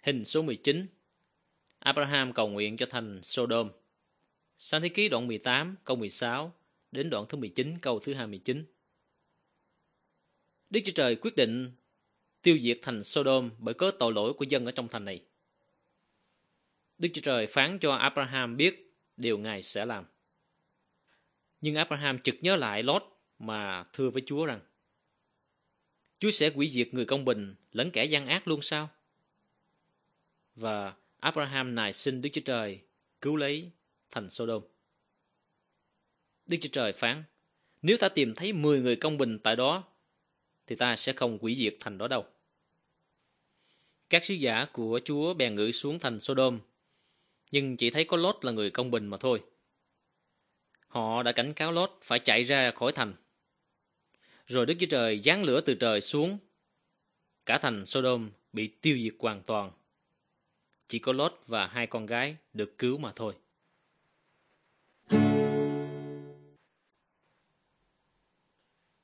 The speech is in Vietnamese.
Hình số 19. Abraham cầu nguyện cho thành Sodom. Sáng thế ký đoạn 18 câu 16 đến đoạn thứ 19 câu thứ 29. Đức Chúa Trời quyết định tiêu diệt thành Sodom bởi cớ tội lỗi của dân ở trong thành này. Đức Chúa Trời phán cho Abraham biết điều Ngài sẽ làm. Nhưng Abraham chợt nhớ lại Lót mà thưa với Chúa rằng: Chúa sẽ hủy diệt người công bình lẫn kẻ gian ác luôn sao? Và Abraham nài xin Đức Chúa Trời cứu lấy thành Sodom. Đức Chúa Trời phán: Nếu ta tìm thấy 10 người công bình tại đó thì ta sẽ không hủy diệt thành đó đâu. Các sứ giả của Chúa bèn ngự xuống thành Sodom, nhưng chỉ thấy có Lót là người công bình mà thôi. Họ đã cảnh cáo Lót phải chạy ra khỏi thành. Rồi Đức Chúa Trời giáng lửa từ trời xuống. Cả thành Sodom bị tiêu diệt hoàn toàn. Chỉ có Lót và 2 con gái được cứu mà thôi.